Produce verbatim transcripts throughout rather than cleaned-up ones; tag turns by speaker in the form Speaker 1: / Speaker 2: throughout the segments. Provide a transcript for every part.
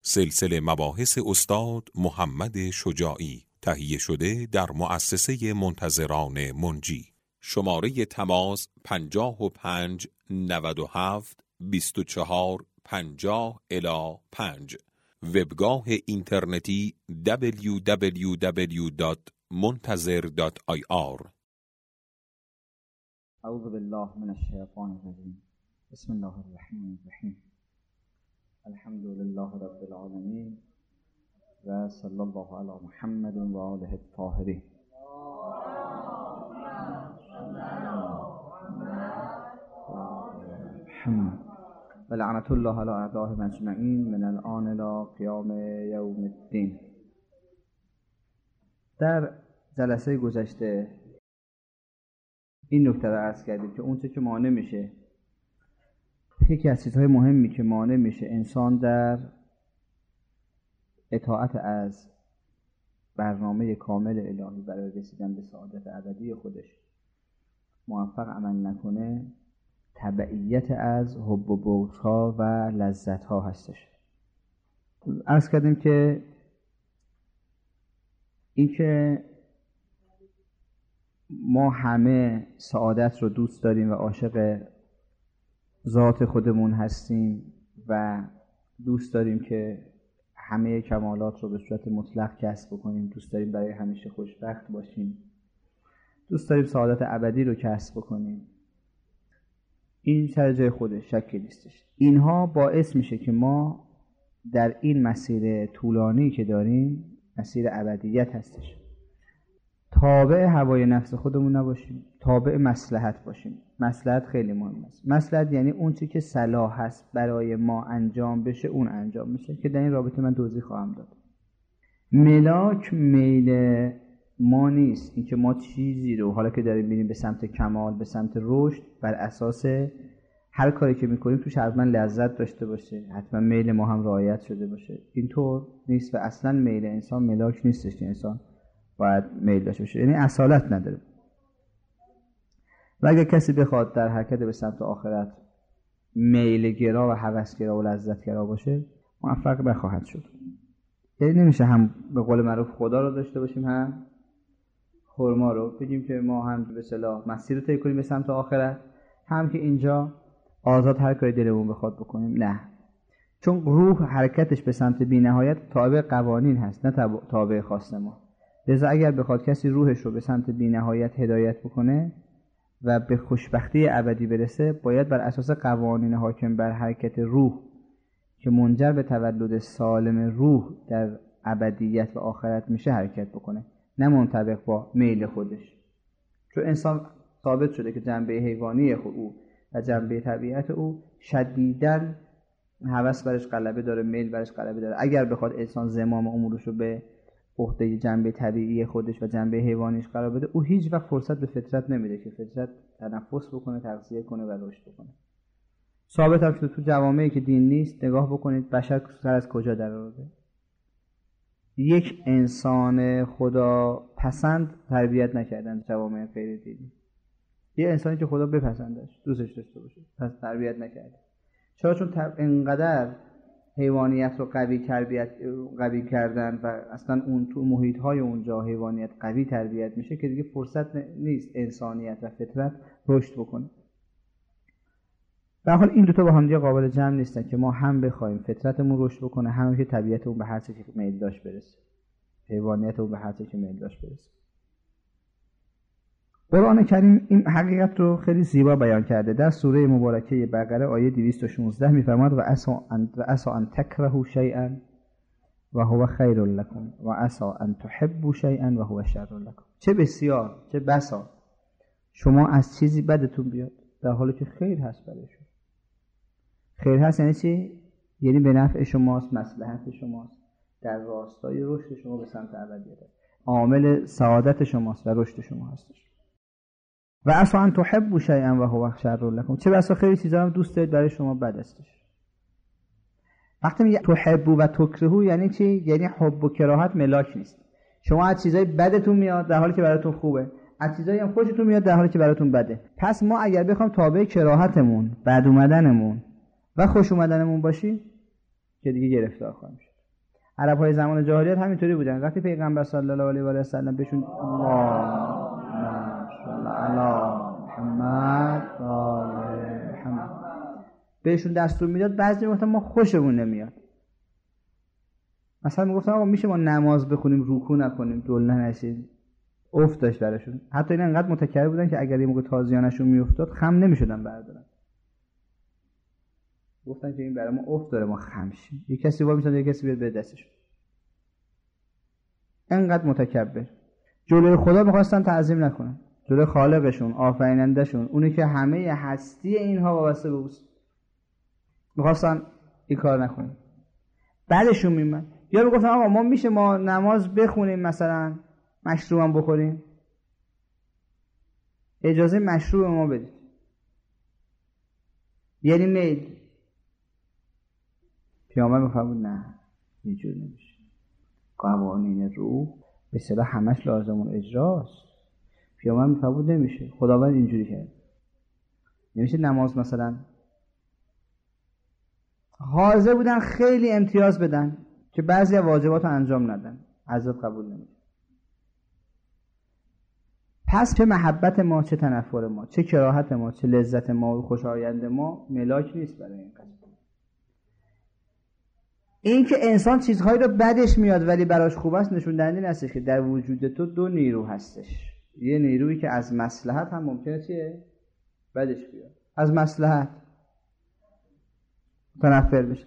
Speaker 1: سلسله مباحث استاد محمد شجاعی، تهیه شده در مؤسسه منتظران منجی. شماره تماس پنجاه و پنج نود و هفت بیست و چهار پنجاه الی پنج. وبگاه اینترنتی دبلیو دبلیو دبلیو دات منتظر دات آی آر.
Speaker 2: اعوذ بالله من الشیطان الرجیم. بسم الله الرحمن الرحیم. الحمد لله رب العالمین و صلی الله علی محمد و آله الطاهرین. و لعنت الله علی اعدائهم اجمعین من الآن الی قیام یوم الدین. در جلسه گذشته این نکته رو عرض کردیم که اون چه که مانع میشه، یکی از چیزهای مهمی که مانع میشه انسان در اطاعت از برنامه کامل الهی برای رسیدن به سعادت ابدی خودش موفق عمل نکنه، تبعیت از حب و بغض‌ها و لذت‌ها هستش. عرض کردیم که این که ما همه سعادت رو دوست داریم و عاشق ذات خودمون هستیم و دوست داریم که همه کمالات رو به صورت مطلق کسب بکنیم، دوست داریم برای همیشه خوشبخت باشیم، دوست داریم سعادت ابدی رو کسب بکنیم. این سر جای خودش شکی نیستش. اینها باعث میشه که ما در این مسیر طولانی که داریم، مسیر ابدیت هستش، تابع هوای نفس خودمون نباشیم، تابع مصلحت باشیم. مصلحت خیلی مهم است. مصلحت یعنی اون چی که صلاح هست برای ما انجام بشه اون انجام میشه، که در این رابطه من توضیح خواهم داد. ملاک میل ما نیست اینکه ما چیزی رو حالا که داریم میریم به سمت کمال، به سمت رشد، بر اساس هر کاری که میکنیم توش حتما لذت داشته باشه، حتما میل ما هم رعایت شده باشه. اینطور نیست و اصلا میل انسان ملاک نیستش که انسان باید میل داشته باشه، یعنی اصالت نداره. و اگر کسی بخواد در حرکت به سمت آخرت میل گرا و هوسگرا و لذت گرا باشه، موفق نخواهد شد. یعنی نمیشه هم به قول معروف خدا رو داشته باشیم هم خرما رو، بگیم که ما هم به اصطلاح مسیر رو طی کنیم به سمت آخرت، هم که اینجا آزاد هر کاری دلمون بخواد بکنیم. نه، چون روح حرکتش به سمت بی‌نهایت تابع قوانین هست، نه تابع خواست ما. لذا اگر بخواد کسی روحش رو به سمت بی‌نهایت هدایت بکنه و به خوشبختی ابدی برسه، باید بر اساس قوانین حاکم بر حرکت روح که منجر به تولد سالم روح در ابدیت و آخرت میشه حرکت بکنه، نه منطبق با میل خودش. چون انسان ثابت شده که جنبه حیوانی خود او و جنبه طبیعت او شدیداً هوس برش غلبه داره، میل برش غلبه داره. اگر بخواد انسان زمام امورش رو به عهده جنبه طبیعی خودش و جنبه حیوانیش قرار بده، او هیچ وقت فرصت به فطرت نمیده که فطرت تنفس بکنه، تغذیه کنه و رشد بکنه. ثابت هم شده تو جوامعی که دین نیست، نگاه بکنید بشر سر از کجا در آورده. یک انسان خدا پسند تربیت نکردن جوامع غیر دینی. یه انسانی که خدا بپسندش، دوستش داشته باشه، پس تربیت نکرده. چرا؟ چون اینقدر حیوانیت رو قوی تربیت قوی کردن و اصلا اون تو محیط‌های اونجا حیوانیت قوی تربیت میشه که دیگه فرصت نیست انسانیت و فطرت رشد بکنه. به حال این دو تا با هم دیگه قابل جمع نیستن که ما هم بخوایم فطرتمون رشد بکنه، هم که طبیعتمون به هر چیزی که میل داشت برسه، حیوانیتمون به هر چیزی که میل داشت برسه. قرآن کریم این حقیقت رو خیلی زیبا بیان کرده. در سوره مبارکه بقره آیه دویست و شانزده میفرماد و عسا ان و عسا ان تکرهوا شیئا و هو خیر لكم و عسا ان تحبوا شیئا و هو شر لكم. چه بسیار، چه بسا شما از چیزی بدتون بیاد در حالی که خیر هست برای شما. خیر هست یعنی چی؟ یعنی به نفع شماست، مصلحت شماست، در راستای رشد شما به سمت ابدیت، عامل سعادت شماست و رشد شما هستش. و عسا ان تحبوا شیئا و هو شر لكم. چه بسا خیلی چیزا رو دوست دارید برای شما بد هستش. وقتی میگه تحبوا و تکرهوا یعنی چی؟ یعنی حب و کراهت ملاک نیست. شما از چیزای بدتون میاد در حالی که براتون خوبه، از چیزایی هم خوشتون میاد در حالی که براتون بده. پس ما اگر بخوام تابع کراهتمون، بد اومدنمون و خوش اومدنمون باشیم که دیگه گرفتار خواهیم شد. عرب‌های زمان جاهلیت همینطوری بودن. وقتی پیغمبر صلی الله علیه و آله و سلم بهشون الله الله محمد آل محمد بهشون دستور میداد، بعضی میگفتن ما خوشمون نمیاد. مثلا میگفتن آقا میشه ما نماز بخونیم رکوع نکنیم دلنه نشیم، افت داشت براشون. حتی این انقدر متکبر بودن که اگر یه موقع تازیانشون میافتاد خم نمیشدن بردارن. گفتن که این برای ما افت داره ما خم شیم. یک کسی وا میشد، یک کسی بیاد به دستش. انقدر متکبر. جلوی خدا میخواستن تعظیم نکنن، جلوی خالقشون، آفرینندهشون، اونی که همه هستی اینها وابسته به اوست، میخواستن این کار نکنن. بعدشون میمد یا میگفتن آقا ما میشه ما نماز بخونیم مثلا مشروب هم بخوریم، اجازه مشروب ما بدید. یعنی میل. پیامبر میفرمود نه اینجور نمیشه. قوانین روح به اصطلاح همش لازم اون اجراست. پیامبر میفرمود نمیشه. خداوند اینجوری کرد. نمیشه نماز مثلا حاضر بودن خیلی امتیاز بدن که بعضی از واجبات رو انجام ندن، عذاب قبول نمیشه. پس چه محبت ما، چه تنفر ما، چه کراهت ما، چه لذت ما و خوشایند ما ملاک نیست برای این قضیه. این که انسان چیزهایی رو بدش میاد ولی براش خوب است نشون دهنده نیستش که در وجود تو دو نیرو هستش. یه نیرویی که از مصلحت هم ممکنه چیه؟ بدش بیاد. از مصلحت تنفر بشه.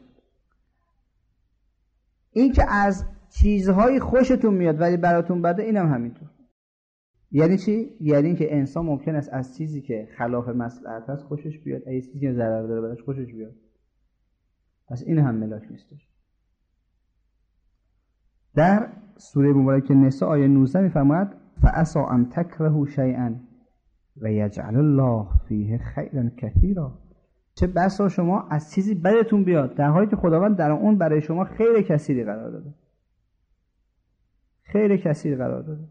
Speaker 2: این که از چیزهای خوشتون میاد ولی براتون بده اینم هم همینطور. یعنی چی؟ یعنی این که انسان ممکن است از چیزی که خلاف مصلحت است خوشش بیاد، از چیزی که ضرر داره براش خوشش بیاد. پس این هم ملاک نیستش. در سوره مبارکه نساء آیه نوزده میفرماید فعسى ان تکرهوا شیئا و یجعل الله فیه خیرا کثیرا. چه بسا شما از چیزی بدتون بیاد در حالی که خداوند در اون برای شما خیر کثیری قرار داده. خیر کثیر قرار داده.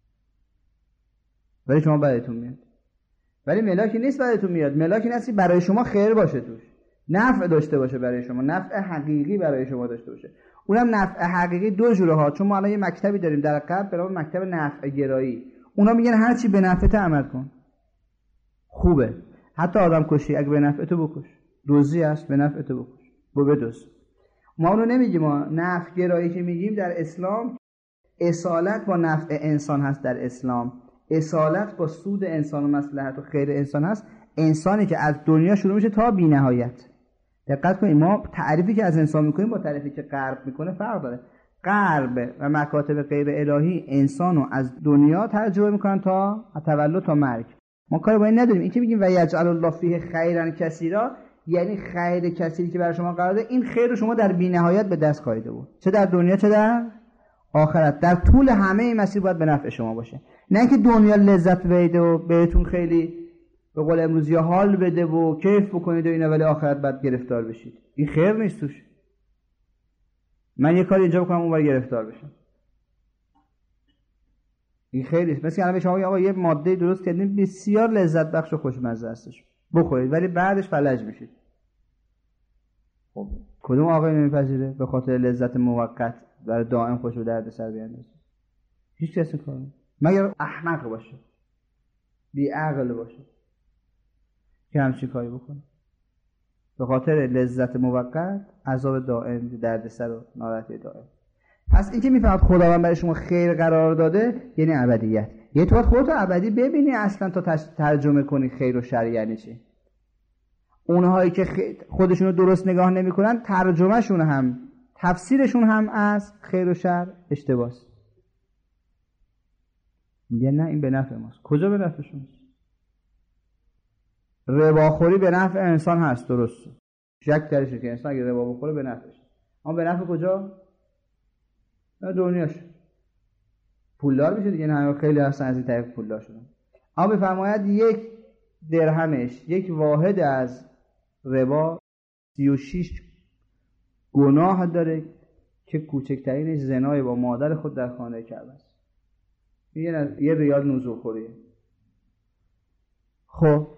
Speaker 2: ولی شما بدتون میاد. ولی ملاکی نیست بدتون میاد. ملاکی نیست برای شما خیر باشه توش. نفع داشته باشه برای شما، نفع حقیقی برای شما داشته باشه. اونم نفع حقیقی دو جوره ها. چون ما الان یه مکتبی داریم در غرب به نام مکتب نفع گرایی. اونا میگن هر چی به نفعت عمل کن. خوبه. حتی آدم کشی اگه به نفعتو بکش. دزدی است به نفعتو بکش. بو بدزد. ما اونو نمیگیم. ما نفع گرایی که میگیم در اسلام اصالت با نفع انسان هست. در اسلام اصالت با سود انسان و مصلحت و خیر انسان هست. انسانی که از دنیا شروع میشه تا بی نهایت. دقت کنید ما تعریفی که از انسان میکنیم با تعریفی که غرب میکنه فرق داره. غرب و مکاتب غیر الهی انسانو از دنیا تجربه میکنن تا تولد تا مرگ. ما کاری با این نداریم. این که میگیم و یجعل الله فیه خیرا کثیرا یعنی خیر کثیری که برای شما قرار داده این خیر رو شما در بی نهایت به دست خواهید آورد. چه در دنیا چه در آخرت. در طول همه این مسیر باید به نفع شما باشه. نه اینکه دنیا لذت بده و بهتون خیلی به قول امروزی حال بده و کیف بکنید و اینا ولی آخرت بعد گرفتار بشید. این خیر نیست توش. من یه کاری اینجا بکنم اون ور گرفتار بشم. این خیر نیست. مثلا الان شما آقا یه ماده درست کردین بسیار لذت بخش و خوشمزه هستش. بخورید ولی بعدش فلج میشید. خب کدوم آقا نمیپذیره به خاطر لذت موقت برای دائم خوش و درد سر بیاندازه؟ هیچ کسی کار نمیکنه مگر احمق باشه، بی عقل باشه که همچین کاری بکنه. به خاطر لذت موقت عذاب دائم، درد سر و ناراحتی دائم. پس این که میفهمد خداوند برای شما خیر قرار داده یعنی ابدیت. یه تو باید خودتو ابدی ببینی اصلا تا ترجمه کنی خیر و شر یعنی چی. اونهایی که خودشونو درست نگاه نمیکنن ترجمهشون هم تفسیرشون هم از خیر و شر اشتباهه. میگن نه این به نفع ماست. کجا به نفع شماست؟ رباخوری به نفع انسان هست، درسته. شک درشه که انسان اگه ربا بخوره به نفعش. اما به نفع کجا؟ نه دنیاش. پولدار میشه دیگه. نه خیلی هستن از این طریق پولدار شدن. اما بفرماید یک درهمش یک واحد از ربا سی و شش گناه داره که کوچکترینش زنای با مادر خود در خانه کعبه است. یه یه ریال نوزو خوریه. خب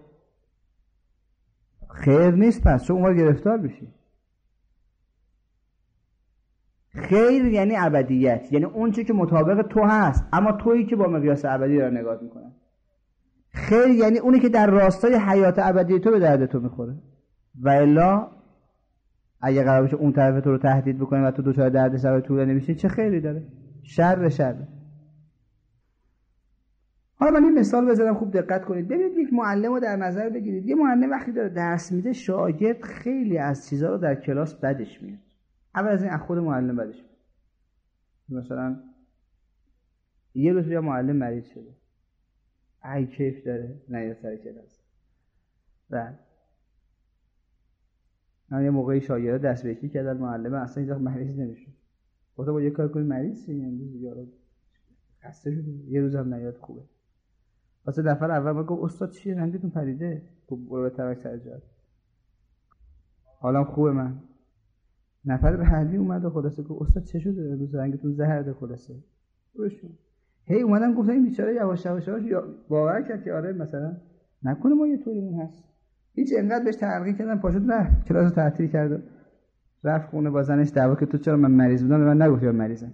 Speaker 2: خیر نیست. پس چون اونها گرفتار بشی. خیر یعنی ابدیت، یعنی اون چیزی که مطابق تو هست اما تویی که با مقیاس ابدی رو نگاه میکنه. خیر یعنی اونی که در راستای حیات ابدی تو به درد تو میخوره، و الا اگه قرار باشه اون طرف تو رو تهدید بکنه و تو دچار دردسر طولانی بشی چه خیری داره؟ شر شر. حالا من این مثال بزنم خوب دقت کنید. ببینید یک معلم رو در نظر بگیرید. یه معلم وقتی داره درس میده شاگرد خیلی از چیزا رو در کلاس بدش میاد. اول از این از خود معلم بدش میاد. مثلا یه روز بیا معلم مریض شده، ای کیف داره نه سر کلاس. بعد من یه موقعی شاگرد دست به یکی کردن معلم اصلا هیچ وقت مریض نمیشه. گفتم با یه کار کنی مریض شی، امروز یارو خسته شده، یه روز هم نیاد خوبه. واسه نفر اول من گفت استاد چیه رنگتون پریده؟ گفت برو به ترک سر جات. حالم خوبه من. نفر بعدی اومد و خلاصه گفت استاد چه شده؟ امروز رنگتون زرده خلاصه. بشون. هی اومدم گفتم این بیچاره یواش یواش یواش باور کرد که آره مثلا نکنه ما یه طوریمون هست. هیچ انقدر بهش ترغیب کردم پاشد رفت کلاس رو تعطیل کرد. رفت خونه با زنش دعوا که تو چرا من مریض بودم من نگفتی من مریضم.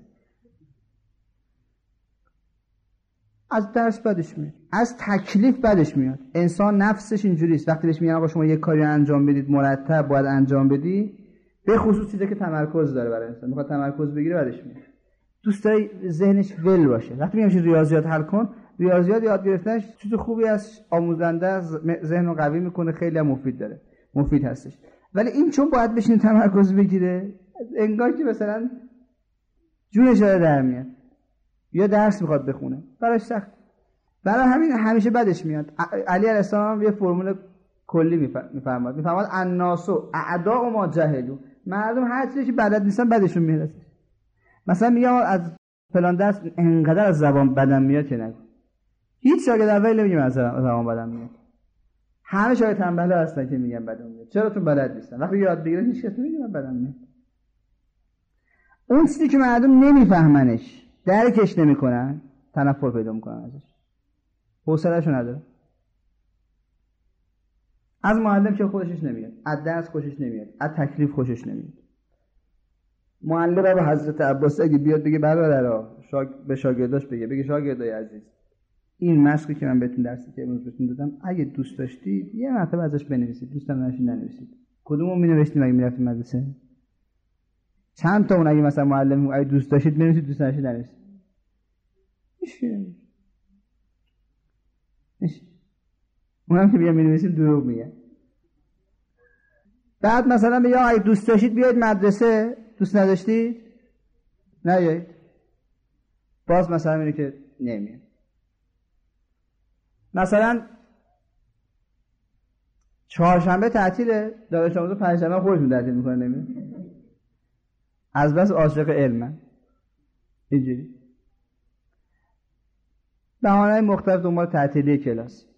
Speaker 2: از درس بدش میاد، از تکلیف بدش میاد. انسان نفسش اینجوریه، وقتی بهش میگن آقا شما یه کاری انجام بدید مرتب باید انجام بدی، به خصوص چیزی که تمرکز داره برای انسان میخواد تمرکز بگیره بدش میاد. دوست داره ذهنش ول باشه. وقتی میگم ریاضیات حل کن، ریاضیات یاد گرفتنش چیز خوبی است، آموزنده است، ذهن رو قوی میکنه، خیلی هم مفید داره، مفید هستش. ولی این چون باید بشینه تمرکز بگیره انگار که مثلا جونش داره در میاد یا درس میخواد بخونه براش سخت. برای همین همیشه بدش میاد. علی علیه السلام یه فرمول کلی میفرماد میفرماد الناسو اعداء ما جهلوا، مردم هر چیزی که بلد نیستن بدشون میاد. مثلا میگه از فلان درس انقدر از زبان بدم میاد که نگو. هیچ شاگرد اولی نمیگه از زبان بدم میاد. همه شاگرد تنبل هستن که میگن بدم میاد. چرا؟ چون بلد نیستن. وقتی یاد بگیرن هیچ کس نمیگه من بدم میاد. اون چیزی که مردم نمیفهمنش، درکش نمیکنن، تنفر پیدا میکنن ازش. حوصله‌شو نداره. از معلم که خوشش نمیاد، از درس خوشش نمیاد، از تکلیف خوشش نمیاد. معلم به حضرت عباس اگه بیاد بگه برادرها شاگ... به شاگرداش بگه بگه شاگردای عزیز این مشقی که من بهتون درسی که امروز بهتون دادم اگه دوست داشتید یه مرتبه ازش بنویسید، دوستم نشین ننویسید. کدومو مینوشتیم اگه میرفتیم مدرسه؟ چند تا اون اگه مثلا معلم اگه دوست داشتید بنویسید، دوست نشید ننویسید. میشه میشه اونم که میگم مینویسید دروغ میگه. بعد مثلا میگه اگه دوست داشتید بیاید مدرسه، دوست نداشتید نیایید. باز مثلا میگه که نمیاد. مثلا چهارشنبه تعطیله، دانش آموزا پنجشنبه خودشون تعطیل میکنه نمیاد. از بس عاشق علمن. اینجوری بهانه‌های مختلف دنبال تعطیلی کلاس.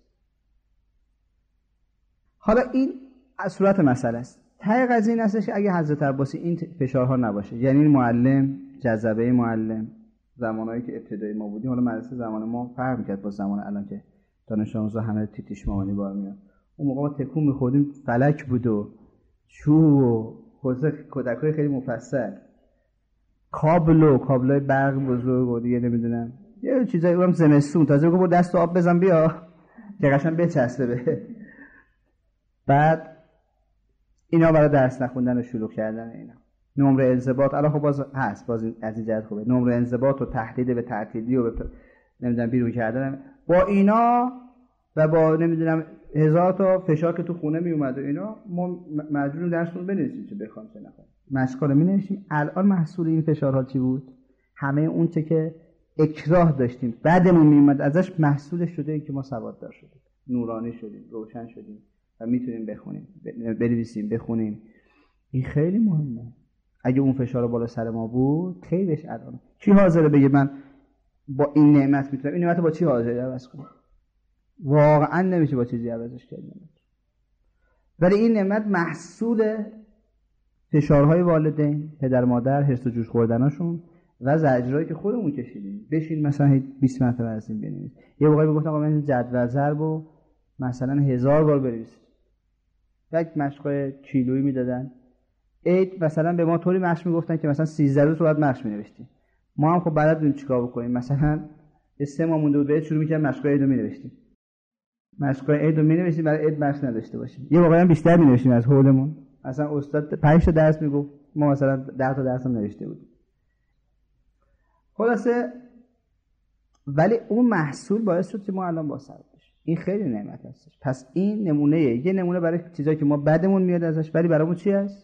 Speaker 2: حالا این از صورت مسئله است. ته قضیه این هستش که اگه حضرت عباسی این فشارها نباشه، یعنی معلم، جذبه معلم، زمانهایی که ابتدایی ما بودیم، حالا مدرسه زمان ما فرق می‌کرد با زمان الان که دانش آموزا همه تیتیش مامانی بار میاد. اون موقع ما تکون می‌خوردیم فلک بود و چوب و حوزه کودکای خیلی مفصل، کابل و کابلای برق بزرگ و دیگه نمیدونم یه چیزایی. اونم زمستون تازه گفت دست آب بزن بیا که قشنگ بچسبه به. بعد اینا برای درس نخوندن و شروع کردن اینا. نمره انضباط الان خب باز هست، باز از این جهت خوبه. نمره انضباط و تحلیل به تعطیلی و به نمیدونم بیرون کردن با اینا و با نمیدونم هزار تا فشار که تو خونه می اومد و اینا، ما مجبوریم درسمون بنویسیم چه بخوام چه نخوام. مشقا رو می‌نویسیم. الان محصول این فشارها چی بود؟ همه اون چه که اکراه داشتیم بعدمون میومد ازش محصولش شده این که ما سواددار شدیم، نورانی شدیم، روشن شدیم و میتونیم بخونیم، بنویسیم، بخونیم. این خیلی مهمه. اگه اون فشار بالا سر ما بود خیلیش الان کی حاضره بگه من با این نعمت میتونم این نعمت با چی حاضره عوض کنم؟ واقعا نمیشه با چیزی عوضش کرد. ولی این نعمت محصول فشارهای والدین، پدر مادر، حرص و جوش خوردناشون و زجرایی که خودمون کشیدیم. بشین مثلا بیست مرتبه از این بنویس. یه موقعی میگفتم آقا من جدول ضربو مثلا هزار بار بنویسید. یک مشق کیلویی میدادن عید مثلا به ما طوری مشق میگفتن که مثلا سیزده روز بعد مشق می‌نوشتیم. ما هم خب بلد بودیم چیکار بکنیم. مثلا سه ماه مونده بود به شروع می‌کردیم مشقای عید رو می‌نوشتیم. مشقای عید رو می‌نوشتیم برای عید مشق نداشته باشیم. یه واقعا بیشتر می‌نوشتیم از حولمون. مثلا استاد پنج تا درس میگفت، ما مثلا ده تا درس هم نوشته بودیم. خلاصه ولی اون محصول باعث شد که ما الان باثبات بشیم. این خیلی نعمت هستش. پس این نمونه یه نمونه برای چیزایی که ما بدمون میاد ازش ولی برامون چی هست؟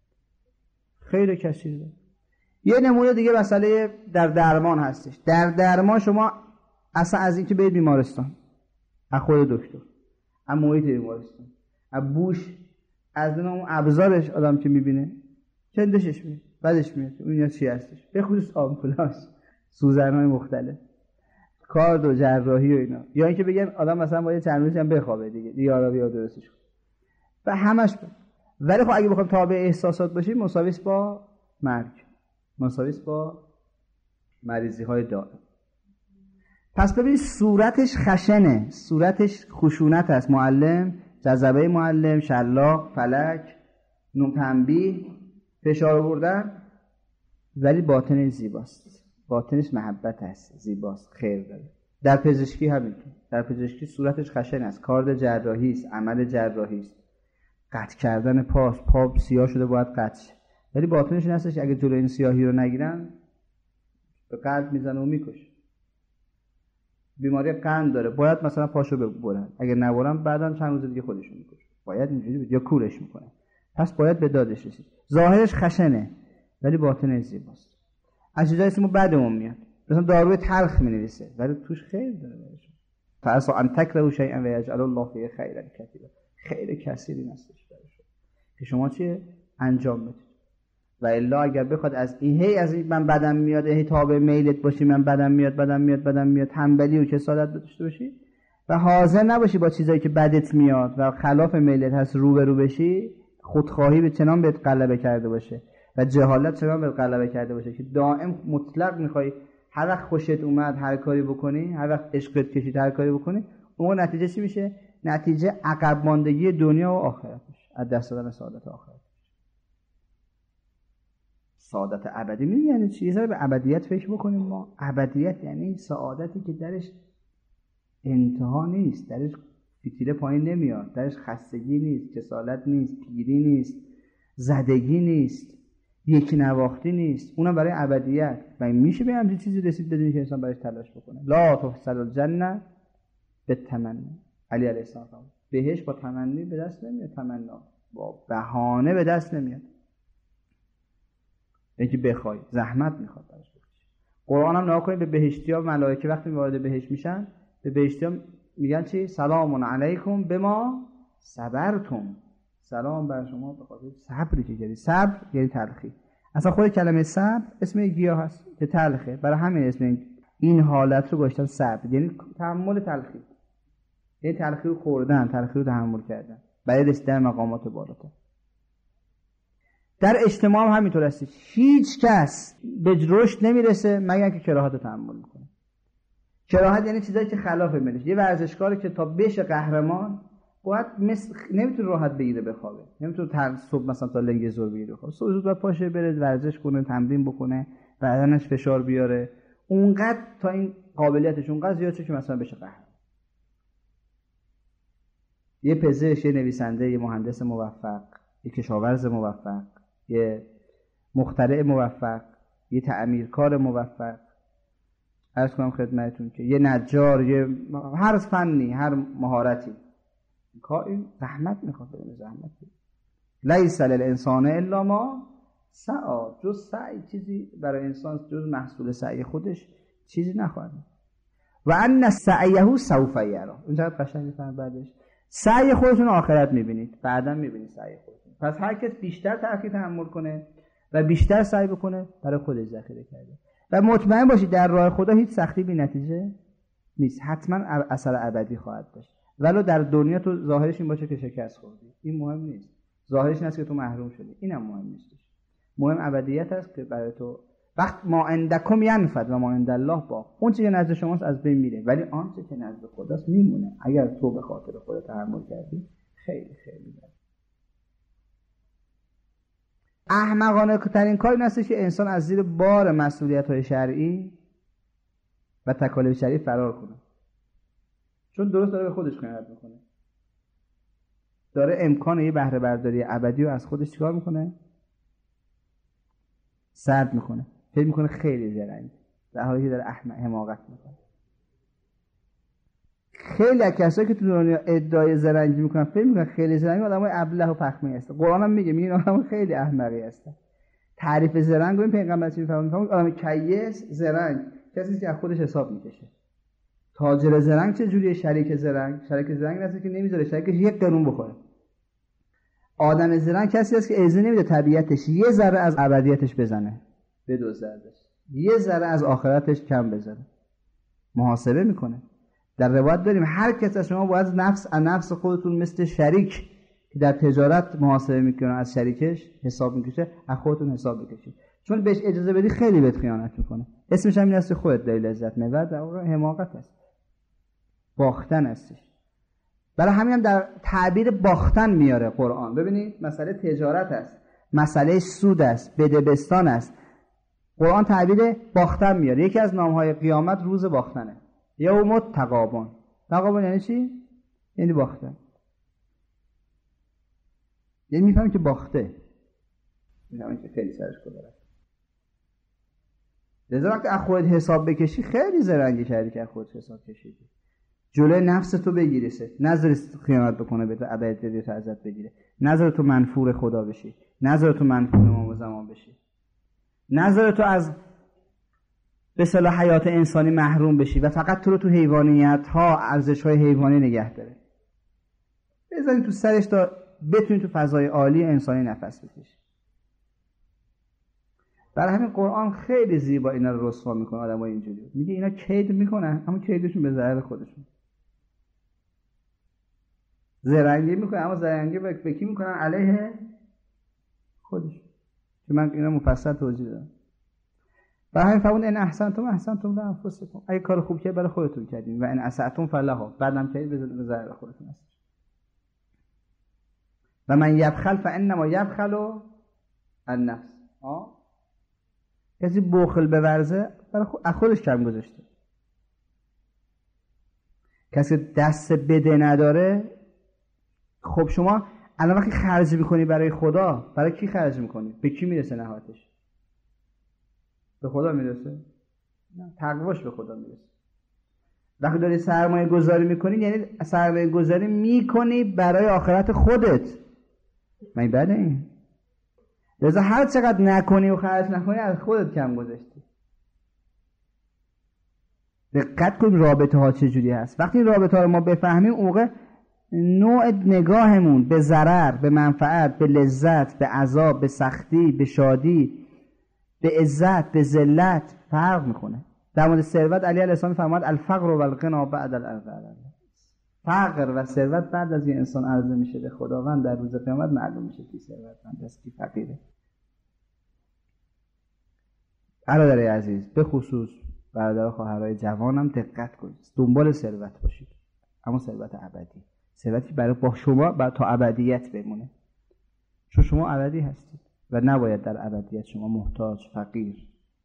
Speaker 2: خیلی کثیره. یه نمونه دیگه مسئله در درمان هستش. در درمان شما اصلا از این که برید بیمارستان، از خود دکتر، از محیط بیمارستان، از بوش، از اون ابزارش آدم که میبینه چندشش میاد، بعدش میاد اون چی هستش، به خصوص آمپولاژ، سوزن‌های مختلف، کارد و جراحی و اینا، یا اینکه بگن آدم مثلا باید چند روزی هم بخوابه دیگه، دیگه آرا بیا درستش کن و همش بر. ولی خب اگه بخوام تابع احساسات باشیم مساویس با مرگ، مساویس با مریضی های دائم. پس ببینید صورتش خشنه، صورتش خشونت است. معلم، جذبه معلم، شلاق، فلک، نوم تنبیه، فشار آوردن، ولی باطنش زیباست، باطنش محبت است، زیباست، خیر داره. در پزشکی همینطور، در پزشکی صورتش خشن است، کارد جراحی است، عمل جراحی است، قطع کردن پاست، پا سیاه شده باید قطع شه، ولی باطنش این هستش اگه جلوی این سیاهی رو نگیرن به قلب میزنه و میکشه. بیماری قند داره، باید مثلا پاشو ببرن، اگه نبرن بعداً چند روز دیگه خودشون میکشه، باید اینجوری بود یا کورش میکنه. پس باید به دادش رسید. ظاهرش خشنه ولی باطنش زیباست. از چیزایی اسمو بعدمون میاد، مثلا داروی تلخ مینویسه ولی توش خیر داره برش. فاصل ان تکرهوا شیئا و یجعل الله فیه خیرا کثیرا، خیر کثیری هستش برش که شما چی انجام بدید. و الا اگر بخواد از این هی از این من بدم میاد، هی تابع میلت باشی، من بدم میاد بدم میاد بدم میاد، تنبلی و کسالت داشته باشی و حاضر نباشی با چیزایی که بدت میاد و خلاف میلت هست رو به رو بشی، خودخواهی به چنان بهت غلبه کرده باشه و جهالت چنان بهت غلبه کرده باشه که دائم مطلق میخوای هر وقت خوشت اومد هر کاری بکنی، هر وقت عشقت کشید هر کاری بکنی، اون نتیجه چی میشه؟ نتیجه عقب ماندگی دنیا و آخرت میشه، از دست دادن سعادت آخرت. سعادت ابدی می‌دونی یعنی چی؟ یه به ابدیت فکر بکنیم. ما ابدیت یعنی سعادتی که درش انتها نیست، درش فتیله پایین نمیاد، درش خستگی نیست، کسالت نیست، پیری نیست، زدگی نیست، یکی نواختی نیست، اونم برای ابدیت. و میشه به همین چیزی رسید بدونی که انسان برایش تلاش بکنه. لا تحصل الجنه بالتمنی. علی علیه السلام بهش با تمنی به دست نمیاد، تمنا با بهانه به دست نمیاد، اینکه بخوای زحمت میخواد براش بکشی. قرآن هم نگاه کنید به بهشتی‌ها، ملائکه وقتی وارد بهشت میشن به بهشتی‌ها میگن چی؟ سلام علیکم بما صبرتم، سلام بر شما به خاطر صبری که کردید. صبر یعنی تلخی. اصلا خود کلمه صبر اسم یک گیاه هست که تلخه، برای همین اسم این حالت رو گذاشتن صبر، یعنی تحمل تلخی، یعنی تلخی رو خوردن، تلخی رو تحمل کردن برای رسیدن مقامات بالاتر. در اجتماع هم همینطور است، هیچ کس به رشد نمیرسه مگر که کراهت رو تحمل میکنه. کراهت یعنی چیزایی که خلاف میلش. یه ورزشکاری که تا بشه قهرمان باید مثل نمیتونه راحت بگیره بخوابه، نمیتونه تا صبح مثلا تا لنگ زور بگیره بخوابه، صبح زود باید پاشه بره ورزش کنه، تمرین بکنه، بدنش فشار بیاره، اونقدر تا این قابلیتش اونقدر زیاد شه که مثلا بشه قهرمان. یه پزشک، یه نویسنده، یه مهندس موفق، یه کشاورز موفق، یه مخترع موفق، یه تعمیرکار موفق، عرض کنم خدمتتون که یه نجار، یه هر فنی، هر مهارتی، این زحمت میخواد، بدون زحمت لیس للانسان الا ما سعی، جز سعی چیزی برای انسان جز محصول سعی خودش چیزی نخواهد. و ان سعیه سوف یری، اونجا قشنگ میفهمه بعدش سعی خودتون آخرت میبینید، بعدا میبینید سعی خودتون. پس هر کس بیشتر تأخیر تحمل کنه و بیشتر سعی بکنه برای خودش ذخیره کرده. و مطمئن باشید در راه خدا هیچ سختی بی نتیجه نیست، حتما اثر ابدی خواهد داشت. ولو در دنیا تو ظاهرش این باشه که شکست خوردی، این مهم نیست. ظاهرش این است که تو محروم شدی، اینم مهم نیست. مهم ابدیت است که برای تو وقت ما عندکم ینفد و ما عند الله باق. اون چیزی که نزد شماست از بین میره، ولی آنچه که نزد خداست میمونه. اگر تو به خاطر خودت تحمل کردی خیلی خیلی بده. احمقانه ترین کار این است که انسان از زیر بار مسئولیت‌های شرعی و تکالیف شرعی فرار کنه، چون درست داره به خودش خیانت میکنه، داره امکان یه بهره برداری ابدی رو از خودش چیکار میکنه؟ سلب میکنه. فکر میکنه خیلی زرنگ، در حالی که داره احمق حماقت میکنه. خیلی از کسایی که تو دنیا ادعای زرنگی میکنن فکر میکنن خیلی زرنگ، آدمای ابله و پخمی هستن. قرآن هم میگه میگه آدم خیلی احمقی هستن. تعریف زرنگ رو این پیغمبر چی میفهمه؟ آدم کیس زرنگ کسی که از خودش حساب میکشه. تاجر زرنگ چه جوریه؟ شریک زرنگ شریک زرنگ هست که نمیذاره شریکش یک قانون بخوره. آدم زرنگ کسی است که اجازه نمیده طبیعتش یه ذره از ابدیتش بزنه، بدزده ازش، یه ذره از آخرتش کم بزنه. محاسبه میکنه. در روایت داریم هر کس از شما باید نفس از نفس خودتون مثل شریک که در تجارت محاسبه میکنه از شریکش حساب میکشه، از خودتون حساب بکشید، چون بهش اجازه بدی خیلی بهت خیانت میکنه. اسمش هم این است خودت داری لذت میبری، در واقع حماقت است، باختن هستش. برای همین هم در تعبیر باختن میاره قرآن. ببینید مسئله تجارت است، مسئله سود است، بدبستان است. قرآن تعبیر باختن میاره. یکی از نامهای قیامت روز باختنه. یوم التغابن. تغابن یعنی چی؟ یعنی باختن. یعنی میفهمید که باخته، میفهمید که خیلی سرش کلاه. لذا وقتی از خودت حساب بکشی خیلی زرنگی کردی که از خودت حساب کشیدی. جلوی نفس تو بگیری، نذاری خیانت بکنه به تو، ابدیت تو ازت بگیره، نذار تو منفور خدا بشی، نذار تو منفور امام زمان بشی، نذار تو از به اصطلاح حیات انسانی محروم بشی و فقط تو رو تو حیوانیت ها، ارزش های حیوانی نگه داره. بزنی تو سرش تا بتونی تو فضای عالی انسانی نفس بکشی. برای همین قرآن خیلی زیبا اینا رو رسوا میکنه. آدمای اینجوری میگه اینا کید میکنن اما کیدشون به ضرر خودشون. زرنگی میکنن اما زرنگی به کی میکنن؟ علیه خودشون. که من اینا مفصل توضیح دادم. برای همین فرمود ان احسنتم احسنتم لانفسکم. اگه کار خوب کردید برای خودتون کردین و ان اسأتم فلها، بعدم کردید به ضرر خودتون است. و من یبخل فانما یبخل عن نفس. ها کسی بخل بورزه برای خودش کم گذاشته. کسی دست بده نداره. خب شما الان وقتی خرج میکنی برای خدا، برای کی خرج میکنی؟ به کی میرسه نهایتش؟ به خدا میرسه؟ نه، تقواش به خدا میرسه. وقتی داری سرمایه گذاری میکنی یعنی سرمایه گذاری میکنی برای آخرت خودت. من بده این لذا هر چقدر نکنی و خرج نکنی از خودت کم گذاشتی. دقت کنید رابطه ها چجوری هست. وقتی رابطه ها رو ما بفهمیم اوقع نوع نگاهمون به ضرر، به منفعت، به لذت، به عذاب، به سختی، به شادی، به عزت، به ذلت فرق میکنه. در مورد ثروت علی علیه السلام فرمود الفقر و الغنا بعد الارض. فقر و ثروت بعد از این انسان عرضه میشه به خداوند در روز قیامت معلوم میشه کی ثروتمند است کی فقیره. برادرای عزیز به خصوص برادر خواهرای جوانم دقت کنید. دنبال ثروت باشید اما ثروت ابدی. ثروتی برای با شما بعد تا ابدیت بمونه. چون شما ابدی هستید و نباید در ابدیت شما محتاج، فقیر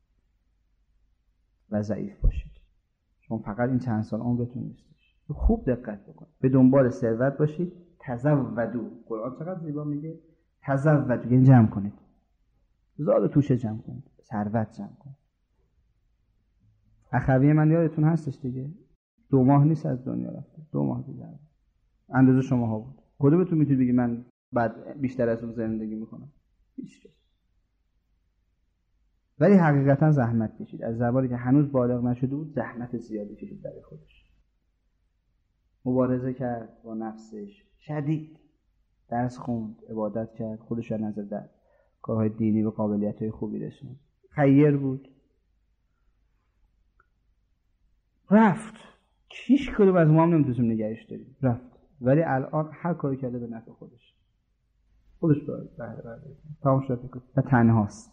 Speaker 2: و ضعیف باشید. شما فقط این چند سال عمرتون نیست. خوب دقت بکنید. به دنبال ثروت باشید. تزودوا. قرآن چقدر زیبا میگه تزودوا، یعنی جمع کنید. زاد و توشه جمع کنید. ثروت جمع کنید. اخوی من یادتون هستش دیگه. دو ماه نیست از دنیا رفته. دو ماه دیگه. اندازه شماها بود. کدومتون میتونید بگی من بعد بیشتر از اون زندگی میکنم؟ هیچ کس. ولی حقیقتا زحمت کشید. از زمانی که هنوز بالغ نشده بود زحمت زیادی کشید برای خودش. مبارزه کرد با نفسش شدید، درس خوند، عبادت کرد، خودش رو نظر در کارهای دینی و قابلیت‌های خوبی رسوند. خیر بود، رفت. هیچ کدوم از ما هم نمیتونیم نگهش داریم. رفت. ولی الان هر کاری کرده به نفع خودش. خودش باید بهره برده. تمام شد و تنهاست.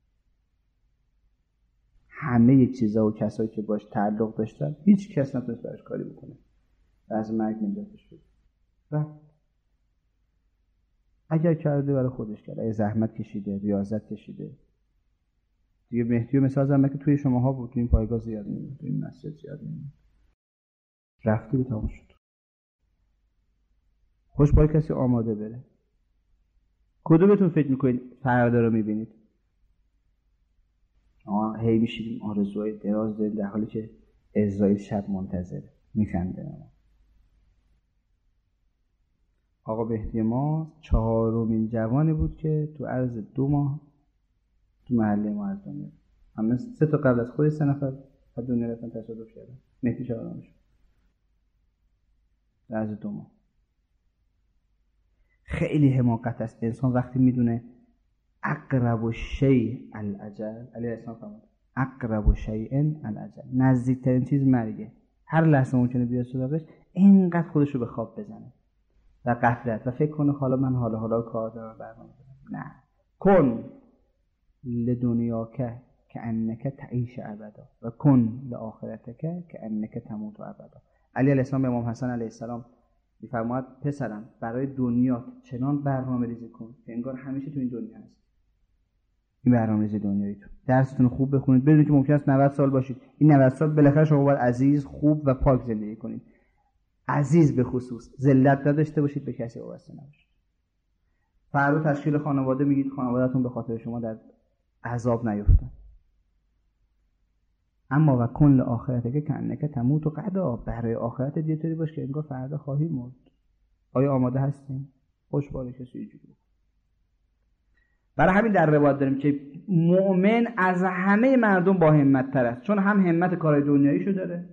Speaker 2: همه چیزا و کسایی که باش تعلق داشتن هیچ کس نتونست براش کاری بکنه. از مرگ نجاتش بده. رفت. اگر کرده برای خودش کرده، اگه زحمت کشیده، ریاضت کشیده. دیگه مهدی و مثال زدم که توی شماها بود، توی این پایگاه زیاد نمیده، توی این مسجد زیاد نمیده. رفتی به تمام شد. خوش بای کسی آماده بره. کدومتون فکر میکنید فردا رو میبینید؟ آه هی میشیدیم آرزوهای دراز داریم در حالی که اسرائیل شب منتظره میخنده. آقا مهدی ما چهارمین جوانی بود که تو عرض دو ماه تو محله ما از دنیا، همه سه تا قبل از خودش سه نفر از دنیا رفتن، تصادف کردن. مهدی چهارم شد در عرض دو ماه. خیلی حماقت است انسان وقتی میدونه اقرب الشیء الاجل. علیه السلام فرمود اقرب شیء الاجل، نزدیکترین چیز مرگه. هر لحظه ممکنه بیاد سراغش، اینقدر خودش رو به خواب بزنه و غفلت و فکر کنه حالا من حالا حالا کار دارم برنامه دارم. نه، کن لدنیاک کأنک تعیش ابدا و کن لآخرتک کأنک تموت ابدا. علی علیه السلام به امام حسن علیه السلام میفرماید پسرم برای دنیا چنان برنامه ریزی کن که انگار همیشه تو این دنیا هست. این برنامه‌ریزی دنیایی تو درستون خوب بخونید، بدونید که ممکن است نود سال باشید. این نود سال بالاخره شما باید عزیز، خوب و پاک زندگی کنید. عزیز به خصوص ذلت نداشته باشید، به کسی وابسته نباشید. فردا تشکیل خانواده میگید خانواده‌تون به خاطر شما در عذاب نیفتن. اما و کن لآخرتک کأنک تموت و غدا، برای آخرت دیگه طوری باش که انگار فردا خواهی مرد. آیا آماده هستین؟ خوش باشه کسی اینجوری. برای همین در روایت داریم که مؤمن از همه مردم با همت تر است، چون هم همت کارهای دنیاییشو داره،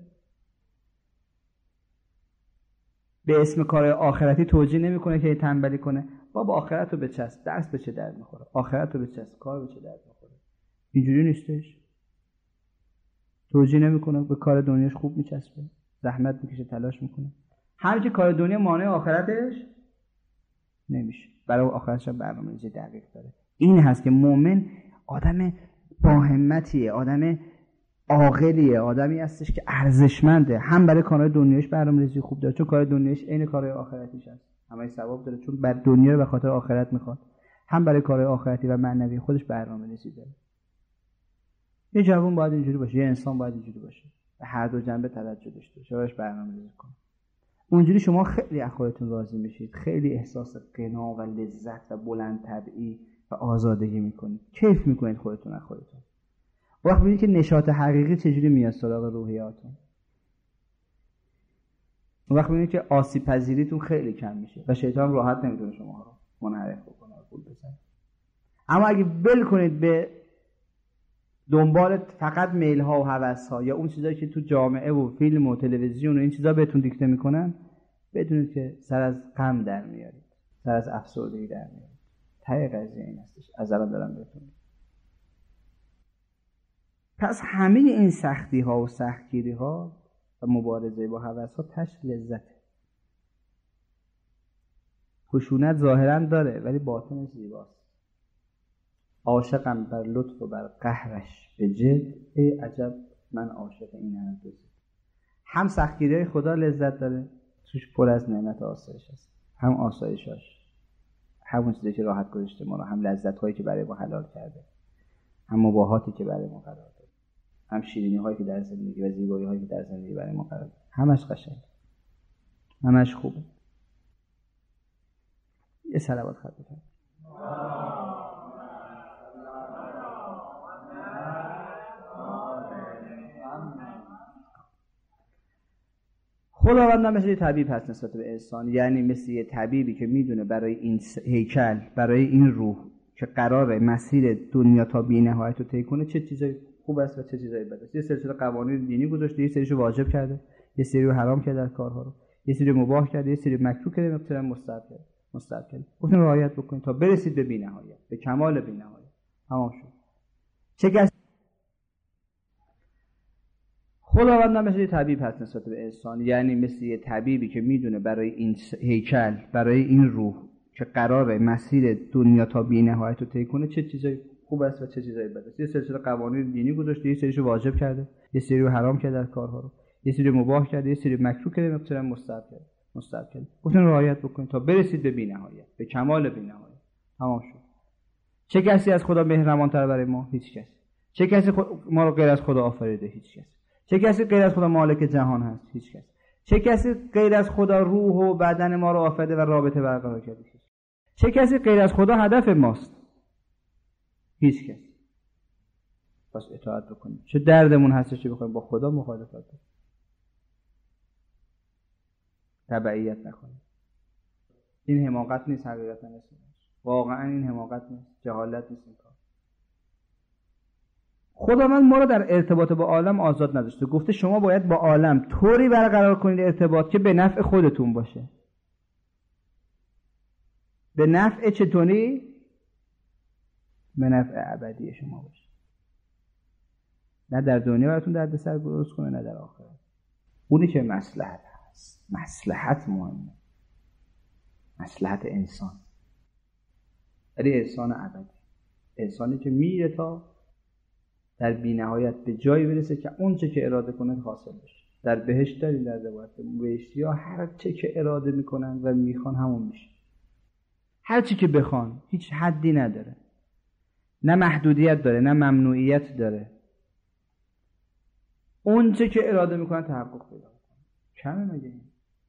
Speaker 2: به اسم کارهای آخرتی توجیه نمیکنه که تنبلی کنه. بابا آخرت رو بچسب، درس به چه درد میخوره؟ آخرت رو بچسب، کار به چه درد میخوره؟ اینجوری نیستش. توجیه نمیکنه، به کار دنیاش خوب میچسبه، زحمت میکشه، تلاش میکنه. همین که کار دنیا مانع آخرتش نمیشه، برای آخرتش هم برنامه‌ریزی دقیق داره. این هست که مؤمن آدم با همتیه، آدم عاقلیه، آدمی هستش که ارزشمنده، هم برای کارهای دنیاش برنامه‌ریزی خوب داره، چون کار دنیاش عین کارهای آخرتیش هست، همه ثواب داره چون بر دنیا رو به خاطر آخرت میخواد، هم برای کارهای آخرتی و معنوی خودش برنامه‌ریزی داره. یه جوان باید اینجوری باشه، یه انسان باید اینجوری باشه، به هر دو جنبه توجه داشته باشه، براش برنامه‌ریزی کنه. اونجوری شما خیلی از خودتون راضی میشید، خیلی احساس غنا و لذت و بلند طبعی و آزادگی میکنید، کیف میکنید خودتون از خودتون. وقتی ببینید که نشاط حقیقی چجوری میاد سراغ روحیاتون، وقتی ببینید که آسیب پذیریتون خیلی کم میشه و شیطان راحت نمیتونه شما رو منحرف بکنه و پول بزنه. اما اگه بل کنید به دنبال فقط میل ها و هوس ها یا اون چیزایی که تو جامعه و فیلم و تلویزیون و این چیزا بهتون دیکته میکنن، بدونید که سر از غم در میارید، سر از افسردگی در میارید. ته قضیه این هستش. از الان دارم بهتون. پس همه این سختی ها و سختگیری ها و مبارزه با هوس ها تش لذته. خشونت ظاهرا داره ولی باطنش زیباست. عاشقم بر لطف و بر قهرش به جد، ای عجب من عاشق این هم دوست. هم سختگیری های خدا لذت داره، توش پر از نعمت آسایش هست، هم آسایشاش، همون چیزی که راحت گذاشته ما رو، هم لذت هایی که برای ما حلال کرده، هم مباهاتی که برای ما قرار داده، هم شیرینی هایی که در زندگی و زیبایی هایی که در زندگی برای ما قرار داده. همش قشنگ، همش خوبه. یه صلوات خط بکنم. خداوند مثل یه طبیب هست نسبت به انسان، یعنی مثل یه طبیبی که میدونه برای این هیکل، برای این روح که قراره مسیر دنیا تا بی‌نهایت رو طی کنه چه چیزایی خوب است و چه چیزایی بد است. یه سلسله قوانین دینی گذاشته، یه سریشو واجب کرده، یه سری رو حرام کرده از کارها رو، یه سری مباح کرده، یه سری مکروه کرده، مثلا مستحب کرده، مستحب کرده. گفتن رعایت بکنید تا برسید به بی‌نهایت، به کمال بی‌نهایت. تمام شد. چه کس خداوند مثل یه طبیب هست نسبت به انسان، یعنی مثل یه طبیبی که میدونه برای این هیکل، برای این روح که قراره مسیر دنیا تا بی‌نهایت رو طی کنه چه چیزایی خوب است و چه چیزایی بد است. یه سلسله قوانین دینی گذاشته، یه سریشو واجب کرده، یه سری رو حرام کرده از کارها رو، یه سری مباح کرده، یه سری مکروه کرده، مثلا مستحب کرده. مستحب کردیم. گفتن رعایت بکنید تا برسید به بی‌نهایت، به کمال بی‌نهایت. تمام شد. چه کسی از خدا مهربان‌تر برای ما؟ هیچ کس. چه کسی ما رو غیر از خدا آفریده؟ هیچ کس. چه کسی غیر از خدا مالک جهان هست؟ هیچ کس. چه کسی غیر از خدا روح و بدن ما رو آفریده و رابطه برقرار کرده؟ هیچ. چه کسی غیر از خدا هدف ماست؟ هیچ کس. پس اطاعت بکنیم. چه دردمون هستش که بخوایم با خدا مخالفت کنیم. تبعیت نکنیم. این حماقت نیست حقیقتا، واقعا این حماقت نیست، جهالت نیست این کار. خداوند ما رو در ارتباط با عالم آزاد نذاشته. گفته شما باید با عالم طوری برقرار کنید ارتباط که به نفع خودتون باشه. به نفع چطوری؟ به نفع ابدی شما باشه. نه در دنیا براتون دردسر درست کنه، نه در آخرت. اونی که مصلحت هست. مصلحت مهمه. مصلحت انسان. ولی انسان ابدی. انسانی که میره تا در بی‌نهایت به جایی برسه که اون چه که اراده کنه حاصل بشه. در بهشت داریم، در روایت بهشتی‌ها هر چه که اراده میکنن و میخوان همون میشه. هر چی که بخوان، هیچ حدی نداره. نه محدودیت داره، نه ممنوعیت داره. اون چه که اراده میکنن تحقق پیدا میکنه. کمه مگه این؟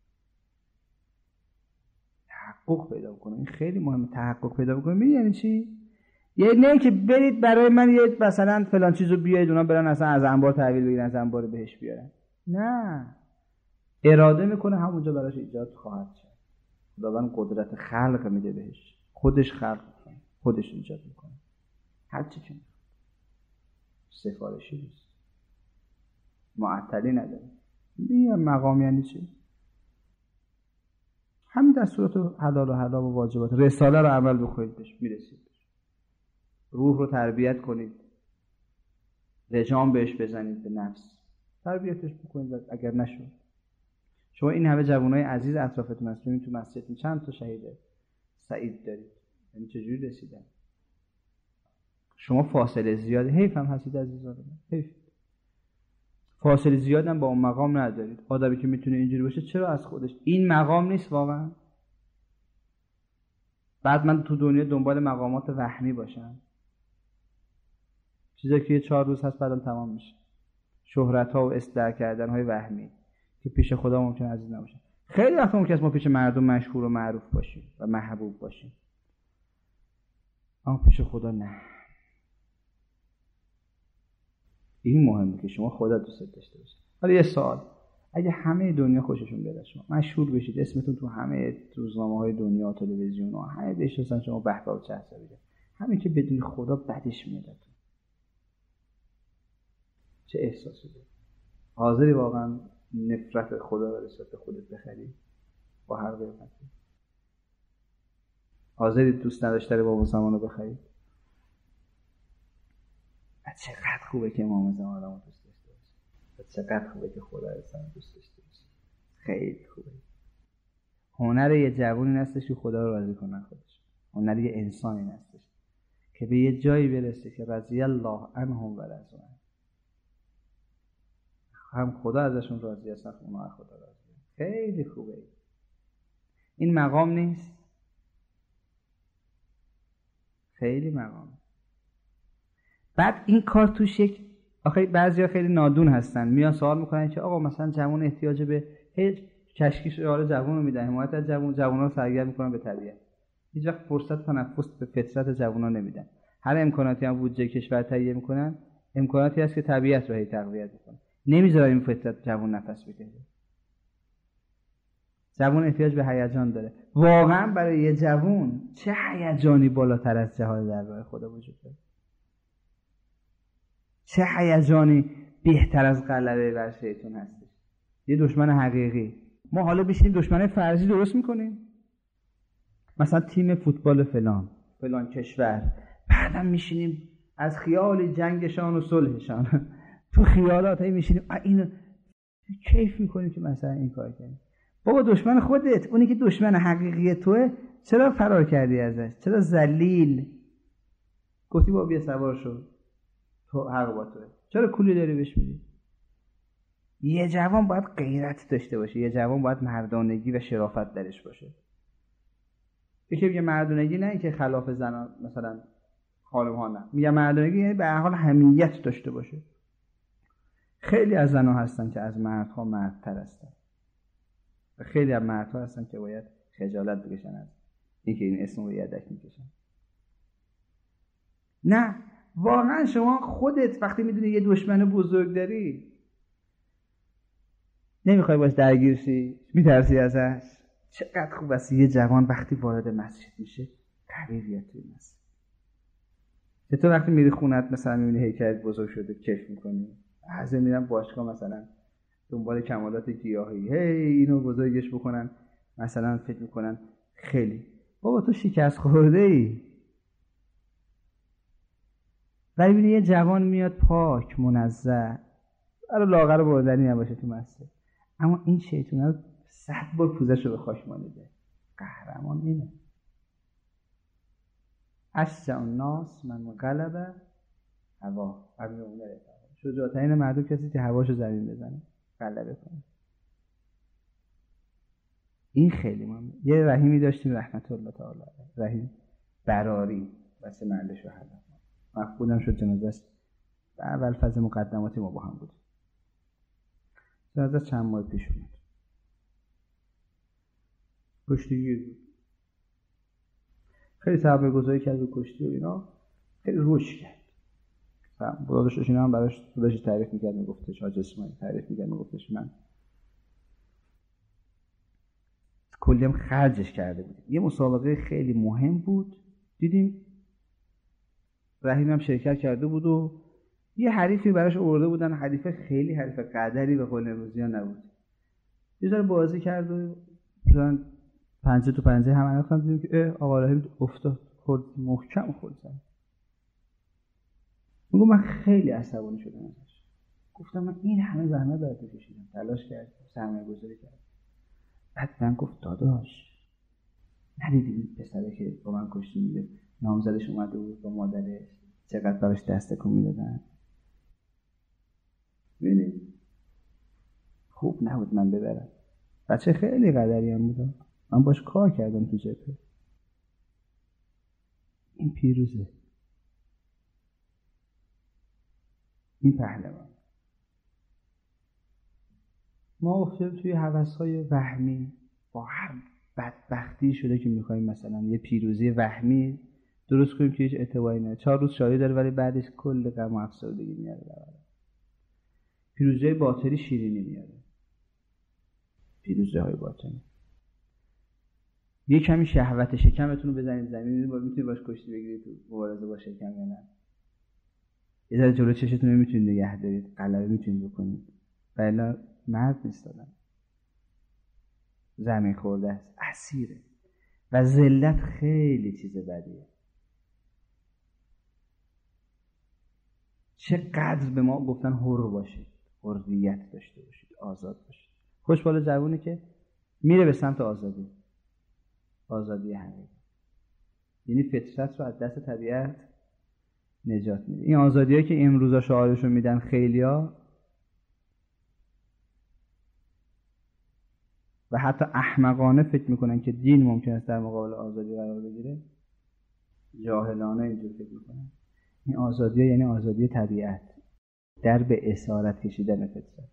Speaker 2: تحقق پیدا میکنه. این خیلی مهمه، تحقق پیدا میکنه. میدونی یعنی چی؟ یعنی نه که برید برای من یه مثلا فلان چیزو بیارید اونا برن اصلا از انبار تحویل بگیرن، از انبار بهش بیارن. نه، اراده میکنه همونجا براش ایجاد خواهد شد. خداوند قدرت خلق میده بهش، خودش خلق میکنه، خودش ایجاد میکنه. هر چی که سفارشی نیست، معطلی نداره. میگم مقام یعنی چی؟ همین دستورات حلال و حرام و واجبات رساله رو عمل بکنید بهش میرسید. روح رو تربیت کنید، لجام بهش بزنید، به نفس تربیتش بکنید. اگر نشد شما این همه جوانای عزیز اطرافتون هست، ببین تو مسجدتون چند تا شهید سعید دارید، یعنی چجوری رسیدن؟ شما فاصله زیاد، حیف هم هستید عزیزان، حیف فاصله زیاد هم با اون مقام ندارید. آدمی که میتونه اینجوری باشه چرا از خودش این مقام نیست واقعا؟ بعد من تو دنیا دنبال مقامات وهمی باشم، چیزی که چهار روز هست بعدم تمام میشه. شهرت ها و اصلاح کردن های وهمی که پیش خدا ممکن عزیز نباشه. خیلی وقت ممکن است ما پیش مردم مشهور و معروف باشیم و محبوب باشیم، اما پیش خدا نه. این مهمه که شما خدا دوست داشته باشید. حالا یه سوال، اگه همه دنیا خوششون بیاد شما مشهور بشید، اسمتون تو همه روزنامه‌های دنیا، تلویزیون و همه بشناسن شما به به و چه حسابیه، همین که بدون خدا بدش میاد، چه احساسی داری؟ حاضری واقعا نفرت خدا و رسالت خودت بخری با هر قیمتی؟ حاضری دوست نداشتری بابا زمان رو بخری؟ چقدر خوبه که امام زمان رو دوست داشته باشی، چقدر خوبه که خدا رو دوست داشته باشی. خیلی خوبه. هنر یه جوونی هستش که خدا رو راضی کنه خودش. هنر یه انسانی هستش که به یه جایی برسه که رضی الله عنهم و رضوا عنه، هم خدا ازشون راضی است، هم اونا از خدا راضی است. خیلی خوبه. این مقام نیست؟ خیلی مقام. بعد این کار توش یک آخه بعضیا خیلی نادون هستن، میان سوال میکنن که آقا مثلا جوان احتیاج به هیچ کشکی شعار جوان رو میدن، حمایت از جوان جوانا رو سرگرم میکنن به طبیعت، هیچ وقت فرصت تنفس به فطرت جوانا نمیدن. هر امکاناتی هم بودجه کشور تهیه میکنن، امکاناتی هست که طبیعت رو هی تقویت میکنن، نمیذارن این فطرت جوان نفس بکشه. جوان احتیاج به هیجان داره. واقعا برای یه جوان چه هیجانی بالاتر از جهاد در راه خدا وجود داره؟ چه هیجانی بهتر از غلبه بر شیطان هستش؟ یه دشمن حقیقی. ما حالا بشینیم دشمن فرضی درست میکنیم، مثلا تیم فوتبال فلان فلان کشور، بعدم میشینیم از خیال جنگشان و صلحشان تو خیالات هی میشینیم اینو کیف میکنیم که مثلا این کار کنیم. بابا دشمن خودت، اونی که دشمن حقیقی توه، چرا فرار کردی ازش؟ چرا ذلیل گفتی بابا بیا سوار شو، تو حق با توه، چرا کولی داری بهش میدی؟ یه جوان باید غیرت داشته باشه، یه جوان باید مردانگی و شرافت درش باشه. یکی میگه مردانگی نه اینکه خلاف زنان مثلا خانم ها، نه، میگه مردانگی یعنی به هر حال حمیت داشته باشه. خیلی از زنها هستن که از مردها مردتر هستن و خیلی از مردها هستن که باید خجالت بکشن از اینکه این اسم رو یدک میکشن. نه، واقعا شما خودت وقتی میدونی یه دشمن بزرگ داری نمیخوای باش درگیر شی، میترسی ازش. چقدر خوب است یه جوان وقتی وارد مسجد میشه قوی بیاد توی مسجد. چطور وقتی میری خونت مثلا میبینی هیکلت بزرگ شده کیف میکنی؟ بعضی میرن باشگاه مثلا دنبال کمالات گیاهی، هی اینو بزرگش بکنن، مثلا فکر میکنن خیلی بابا تو شکست خورده ای. ولی ببینی یه جوان میاد پاک منزه، برای لاغر بردنی نباشه تو مسجد، اما این شیطونه رو صد بار پوزش رو به خاک مالیده. قهرمان اینه. اشجع الناس من غلب هوا. شجاع‌ترین مردم کسی که هواشو زمین بزنه، غلبه کنه. این خیلی مهمه. یه رحیمی داشتیم رحمت الله تعالی علیه، رحیم براری، بس محل شهدا. مفقودم شد جنازه‌اش در اول فاز مقدماتی ما با هم بود. جنازه چند ماه پیش اومد. کشتیگیر بود. خیلی سرمایه گذاری کرد به کشتی و اینا، خیلی روش کرد. برادرش اینا هم براش خودش تعریف می‌کرد، میگفتش حاج اسماعیل تعریف می‌کرد، میگفتش من کلی هم خرجش کرده بود. یه مسابقه خیلی مهم بود، دیدیم رحیم هم شرکت کرده بود و یه حریفی براش آورده بودن، حریف خیلی حریف قدری به قول امروزی‌ها نبود. یه ذره بازی کرد و مثلا پنجه تو پنجه هم انداختن، دیدیم که آقا رحیم افتاد، خورد، محکم خورد زمین. میگم من خیلی عصبانی شدم ازش. گفتم من این همه زحمت برات کشیدم، تلاش کردم، سرمایه گذاری کردم. بعد من گفت داداش ندیدی این پسره که با من کشتی میده نامزدش اومده بود با مادرش چقدر براش دست تکون میدادن؟ ببینید خوب نبود من ببرم. بچه خیلی قدری هم بود، من باش کار کردم تو جبهه. این پیروزه، این پهلوان. ما افتادیم توی هوس‌های وهمی، با هر بدبختی شده که می‌خوایم مثلا یه پیروزی وهمی درست کنیم که هیچ اعتباری نداره. چهار روز شادی داره ولی بعدش کل غم و افسردگی میاره برای. پیروزی‌های باطنی شیرینی میاره. پیروزی‌های باطنی. یه کمی شهوت شکمتون رو بزنید زمین، می‌تونید باش کشتی بگیرید تو مبارزه با شکم یا نه. یه ذره جلو چشتون رو می‌تونید نگه دارید، غلبه می‌تونید بکنید. ولی مرد نیست دادن. زمین خورده است، اسیره. و ذلت خیلی چیز بدیه. چقدر به ما گفتن حر باشید، حریت داشته باشید، آزاد باشید. خوشبال جوونی که میره به سمت آزادی، آزادی حقیقی، یعنی فطرت رو از دست طبیعت نجات میده. این آزادیایی که امروزا شعارشون میدن خیلیا و حتی احمقانه فکر میکنن که دین ممکن است در مقابل آزادی قرار بگیره، جاهلانه اینجور فکر میکنن. این آزادی ها یعنی آزادی طبیعت در به اسارت کشیدن فطرت.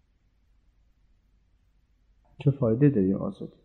Speaker 2: چه فایده داره آزادی؟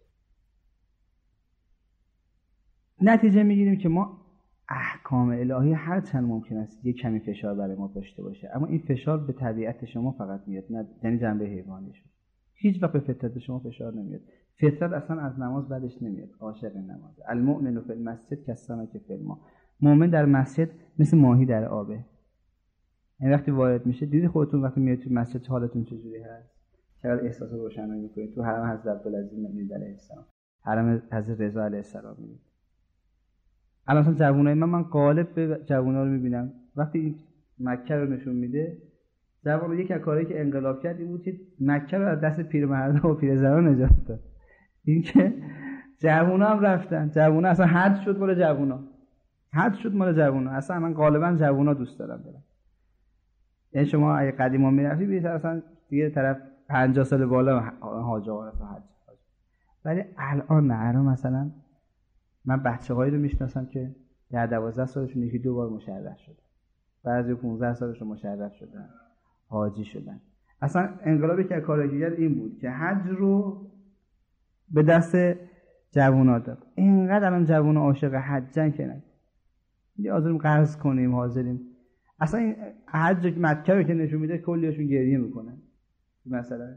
Speaker 2: نتیجه میگیریم که ما احکام الهی هر چند ممکن است یک کمی فشار برای ما داشته باشه، اما این فشار به طبیعت شما فقط میاد، نه یعنی جنبه حیوانی شما. هیچ وقت به فطرت شما فشار نمیاد. فطرت اصلا از نماز بعدش نمیاد، عاشق نماز. المؤمن فی المسجد کالسمک فی الماء. مؤمن در مسجد مثل ماهی در آبه. این وقتی وارد میشه، دیدی خودتون وقتی میاد تو مسجد حالتون چجوری هست؟ چقدر احساس روشنایی میکنید. تو حرم حضرت عبدالعزیز میبینید علیه السلام، حرم حضرت رضا علیه السلام میبینید. الان مثلا جوونای من من غالب به جوونا رو میبینم وقتی این مکه رو نشون میده، جوون یک از کارهایی که انقلاب کرد این بود که مکه رو از دست پیرمردا و پیرزنان نجات داد. این که جوونا هم رفتن، جوونا اصلا حد شد مال جوونا، حد شد مال جوونا. اصلا من غالبا جوونا دوست دارم برم. یعنی شما اگه قدیما میرفتی بیشتر اصلا دیگه طرف پنجاه سال بالا حاج آقا رفت حج. ولی الان نه، الان مثلا من بچه‌هایی رو میشناسم که در دوازده سالشون یکی دو بار مشرف شدن، بعضی پانزده سالشون مشرف شدن، حاجی شدن. اصلا انقلابی که کارگری کرد این بود که حج رو به دست جوونا داد. اینقدر الان جوونا عاشق حجن که نه دیگه حاضریم قرض کنیم، حاضریم اصلا این حج مکه رو که نشون میده کلیشون گریه میکنن. مثلا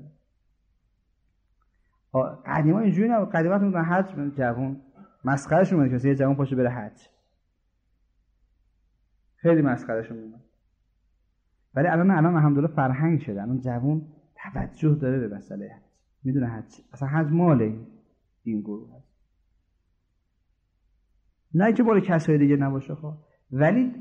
Speaker 2: قدیما اینجوری نبود، قدیما میگن حج جوون مسخرهشون میاد که یه جوون پاشه بره حج، خیلی مسخرهشون میاد. ولی الان الان الحمدلله فرهنگ شده، الان جوون توجه داره به مسئله حج، میدونه حج اصلا حج مال این گروه هست، نه که مال کسای دیگه نباشه خب، ولی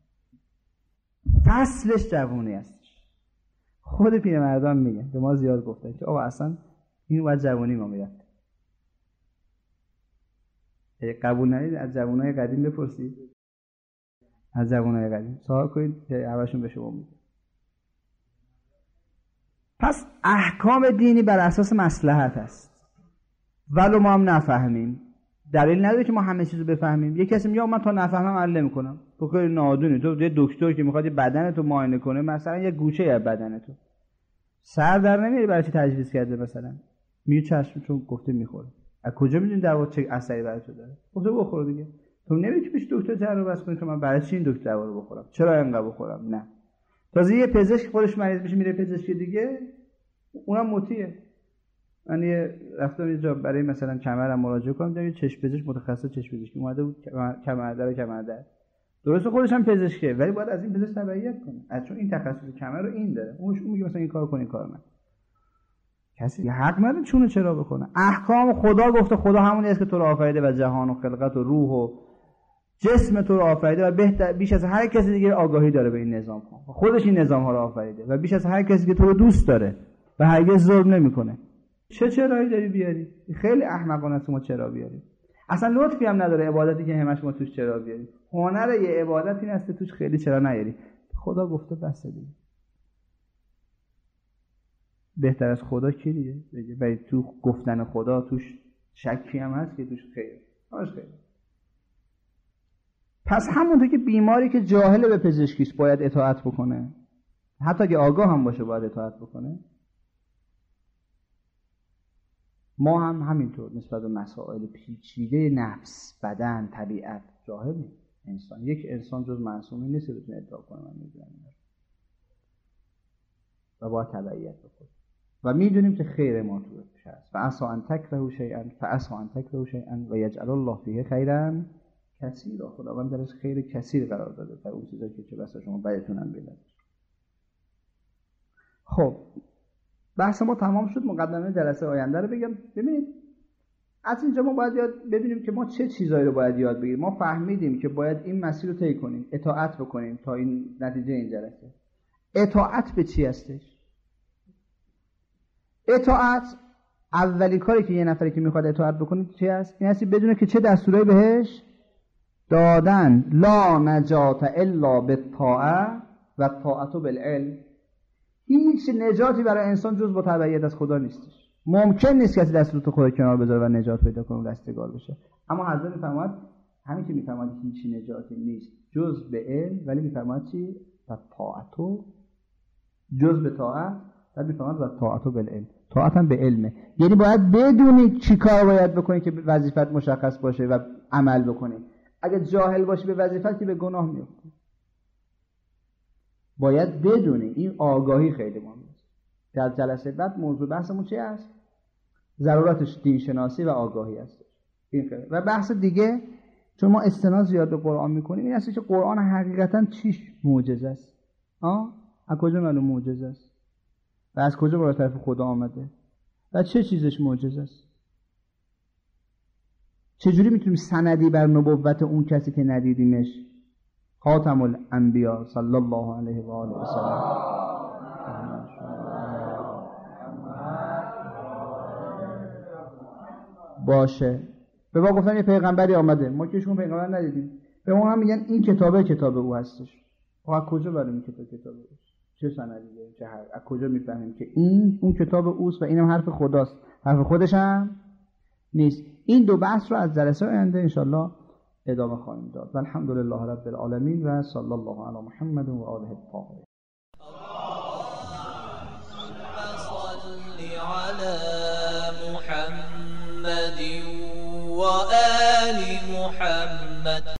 Speaker 2: فصلش جوونی هستش. خود پیرمردان میگن به ما زیاد گفتن که آقا اصلا این وقت جوانی ما میرفت. اگه قبول ندید از جوانای قدیم بپرسید، از جوانای قدیم سوال کنید که همشون به شما میگن. پس احکام دینی بر اساس مصلحت است، ولو ما هم نفهمیم دلیل نداره که ما همه چیزو بفهمیم. یه کسی میگه من تا نفهمم عمل نمی‌کنم، تو خیلی نادونی، تو یه دکتر که میخواد بدنتو معاینه کنه مثلا یه گوشه از بدنتو سر در نمیاری برای چی تجویز کرده، مثلا میگه چشم چون گفته میخوره. از کجا میدونی دوا چه اثری برای تو داره؟ گفته بخور دیگه. تو نمیگی پیش دکتر جراح بس کنی که من برای چی این دکتر دوا رو بخورم، چرا اینقدر بخورم؟ نه. تازه یه پزشک خودش مریض میشه میره پزشک دیگه، اونم مطیعه. من یه رفتم یه جا برای مثلا کمرم مراجعه کنم، دیدم یه چشم پزشک متخصص چشم پزشکی اومده بود، کمر در کمر در درسته خودش هم پزشکه ولی باید از این پزشک تبعیت کنه، از چون این تخصص کمر رو این داره، اونش اون میگه مثلا این کارو کن این کارو من. کسی حق نداره چونه چرا بکنه. احکام خدا گفته، خدا همونی است که تو رو آفریده و جهان و خلقت و روح و جسم تو رو آفریده و بهتر بیش از هر کسی دیگه آگاهی داره به این نظام ها. خودش این نظام ها رو آفریده و بیش از هر کسی که تو رو دوست داره و هرگز ظلم نمیکنه. چه چرایی داری بیاری؟ خیلی احمقانه است ما چرا بیاری. اصلا لطفی هم نداره عبادتی که همش ما توش چرا بیاری. هنر یه عبادت این است که توش خیلی چرا نیاری. خدا گفته بس دیگه. بهتر از خدا کی دیگه؟ بگه ولی تو گفتن خدا توش شکی هم هست که توش خیر. آش خیر. پس همونطور که بیماری که جاهل به پزشکیش باید اطاعت بکنه، حتی اگه آگاه هم باشه باید اطاعت بکنه، ما هم همینطور نسبت به مسائل پیچیده نفس، بدن، طبیعت جاهلیم. انسان یک انسان جز معصومی نیست که بتونه ادعا کنه من میدونم و باید تبعیت بکنه و میدونیم که خیر ما توش هست. فعسى ان تکرهوا شیئا فعسى ان تکرهوا شیئا و یجعل الله فیه خیرا کثیرا. خداوند درش خیر کثیر قرار داده در اون چیزایی که چه بسا شما بدتون هم بیاد. خب بحث ما تمام شد. مقدمه جلسه آینده رو بگم. ببینید از اینجا ما باید یاد ببینیم که ما چه چیزایی رو باید یاد بگیریم. ما فهمیدیم که باید این مسیر رو طی کنیم، اطاعت بکنیم تا این نتیجه این جلسه. اطاعت به چی هستش؟ اطاعت اولین کاری که یه نفری که میخواد اطاعت بکنه چی هست؟ این هستی بدونه که چه دستورایی بهش دادن. لا نجات الا بالطاعه و الطاعه بالعلم. هیچ نجاتی برای انسان جز با تبعیت از خدا نیستش. ممکن نیست کسی دستور خدا کنار بذاره و نجات پیدا کنه و رستگار بشه. اما حضرت میفرماید همین که میفرماید هیچ نجاتی نیست جز به علم، ولی میفرماید چی؟ و طاعتو جز به طاعت، بعد میفرماید و طاعتو بالعلم. طاعت هم به علمه، یعنی باید بدونی چی کار باید بکنی که وظیفت مشخص باشه و عمل بکنی. اگه جاهل باشی به وظیفت که به گناه میفتی. باید بدونی. این آگاهی خیلی مهمه. در جلسه بعد موضوع بحثمون چی است؟ ضرورتش دین شناسی و آگاهی است. این خیلی. و بحث دیگه چون ما استناد زیاد به قرآن میکنیم این است که قرآن حقیقتا چیش معجزه است؟ آه؟ از کجا معلوم معجزه است؟ و از کجا برای طرف خدا آمده؟ و چه چیزش معجزه است؟ چجوری میتونیم سندی بر نبوت اون کسی که ندیدیمش، خاتم الانبیا صلی الله علیه و آله و سلم باشه؟ به ما گفتن یه پیغمبری آمده، ما که شما پیغمبر ندیدیم. به ما هم میگن این کتابه کتاب او هستش. خب از کجا برای این کتاب کتاب اوست؟ چه سندیه؟ چه حرف؟ از کجا میفهمیم که این اون کتاب اوست و اینم حرف خداست؟ حرف خودش هم نیست. این دو بحث رو از جلسه آینده انشالله ادامه خواهیم داد. و الحمدلله رب العالمین و صلی الله علی محمد و آله الطاهرین.
Speaker 3: على محمد وآل محمد.